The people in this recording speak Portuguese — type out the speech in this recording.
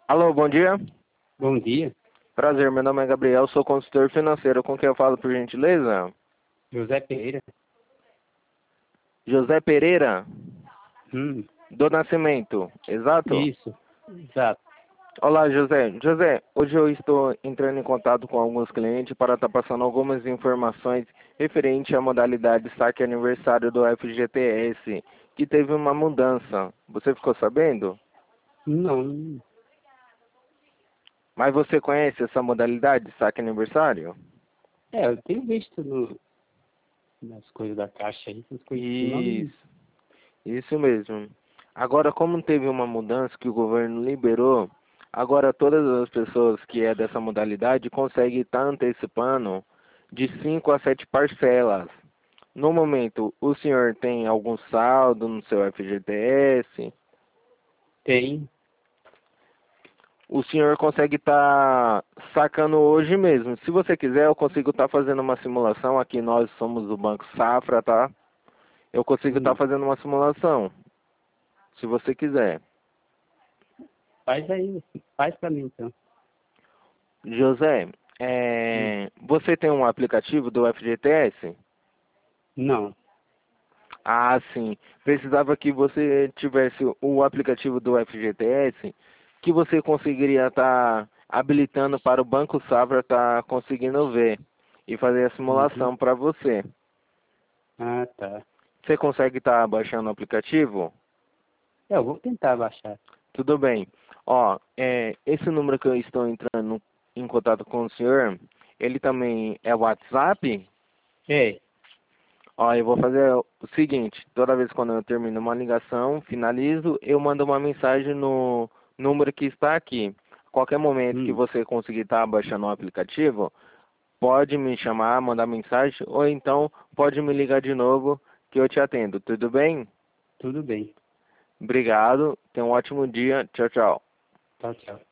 Alô, bom dia. Bom dia, Prazer, meu nome é Gabriel, sou consultor financeiro. Com quem eu falo, por gentileza? José Pereira. José Pereira, Hum, do Nascimento, exato? isso, exato. Olá, José. José, hoje eu estou entrando em contato com alguns clientes para estar passando algumas informações referente à modalidade saque aniversário do FGTS, que teve uma mudança. Você ficou sabendo? Não, Mas você conhece essa modalidade saque aniversário? eu tenho visto nas coisas da caixa aí, essas coisas assim, mas não. Isso. Isso mesmo. Agora, como teve uma mudança que o governo liberou, agora todas as pessoas que é dessa modalidade conseguem estar antecipando de 5 a 7 parcelas. No momento, o senhor tem algum saldo no seu FGTS? Tem. O senhor consegue estar sacando hoje mesmo. Se você quiser, eu consigo estar fazendo uma simulação. Aqui nós somos do Banco Safra, tá? Eu consigo estar Hum, fazendo uma simulação, se você quiser. faz aí, faz pra mim então. José, Hum, você tem um aplicativo do FGTS? não, Ah, sim. Precisava que você tivesse o aplicativo do FGTS, que você conseguiria estar habilitando para o Banco Safra estar conseguindo ver e fazer a uhum. simulação para você. Ah, tá. Você consegue estar baixando o aplicativo? Eu vou tentar baixar. Tudo bem. Ó, esse número que eu estou entrando em contato com o senhor, ele também é WhatsApp? É, Ó, eu vou fazer o seguinte, toda vez quando eu termino uma ligação, finalizo, eu mando uma mensagem no número que está aqui. Qualquer momento que hum, você conseguir estar baixando o aplicativo, pode me chamar, mandar mensagem, ou então pode me ligar de novo que eu te atendo, tudo bem? tudo bem. Obrigado, tenha um ótimo dia, tchau, tchau. Tchau, tchau.